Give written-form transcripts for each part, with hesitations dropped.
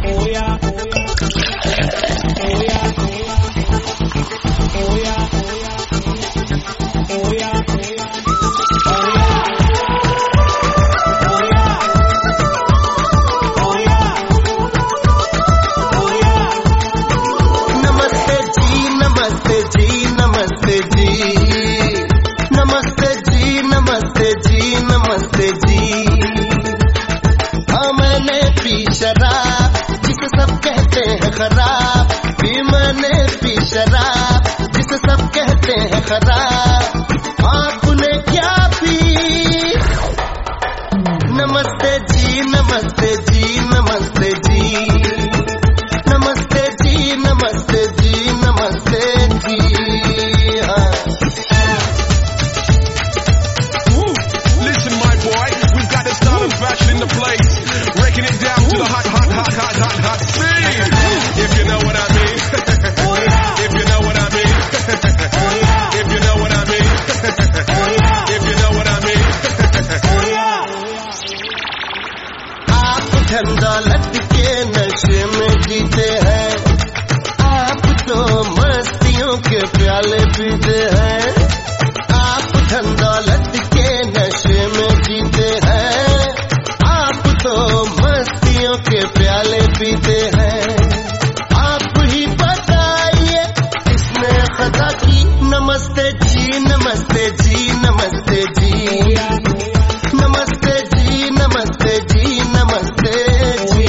खराब भी मैंने पी शराब जिसे सब कहते हैं खराब। आपने क्या पी? नमस्ते जी नमस्ते जी नमस्ते जी नमस्ते जी नमस्ते जी नमस्ते जी। Listen my boy, we've got the style and fashion in the place, breaking it down to the hot scene. If you know what I mean. If you know what I mean. If you know what I mean. If you know what I mean. आप धन दौलत के नशे में जीते हैं, आप तो मस्तियों के प्याले पीते हैं। आप धन दौलत के नशे में जीते हैं, आप तो मस्तियों के प्याले पीते हैं। आप ही बताइए किसने खता की? नमस्ते जी नमस्ते जी नमस्ते जी नमस्ते जी नमस्ते जी नमस्ते जी।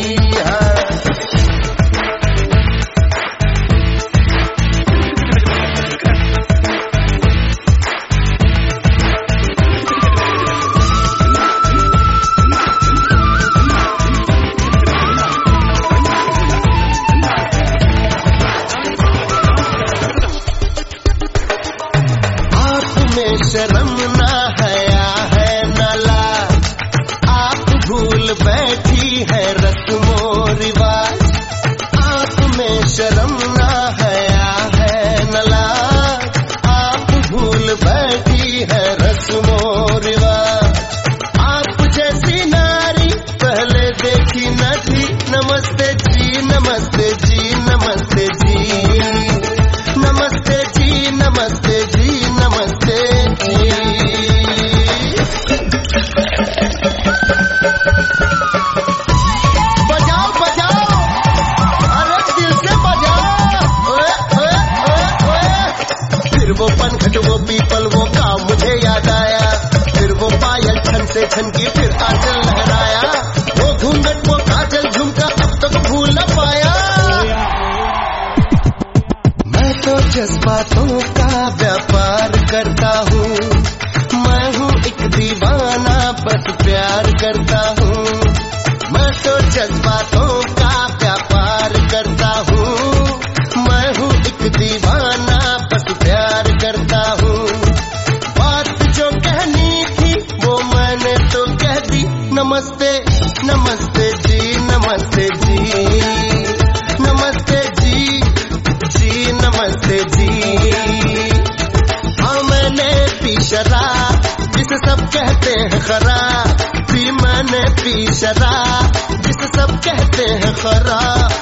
शर्म ना हया है नला, आप भूल बैठी है रस्मो रिवाज। आप में शर्म ना हया है नला, आप भूल बैठी है रस्मो रिवाज। आप जैसी नारी पहले देखी न थी। नमस्ते जी नमस्ते जी नमस्ते जी नमस्ते जी नमस्ते जी नमस्ते जी। बजाओ बजाओ, अरे दिल से बजाओ। ओए ओए ओए ओए। फिर वो पनघट वो पीपल वो काम मुझे याद आया, फिर वो पायल छन से छन की फिर आंचल लहराया। वो घूंघट वो काजल झुमका अब तक भूल न पाया। मैं तो जज्बातों का व्यापार करता हूँ, मैं हूँ एक दीवाना बस प्यार करता हूँ। मैं तो जज्बातों का व्यापार करता हूँ, मैं हूँ एक दीवाना बस प्यार करता हूँ। बात जो कहनी थी वो मैंने तो कह दी। नमस्ते नमस्ते जी नमस्ते जी नमस्ते जी जी नमस्ते जी। हाँ मैंने पी शराब जिसे सब कहते हैं खराब, पी मैंने पी शराब जिसे सब कहते हैं खराब।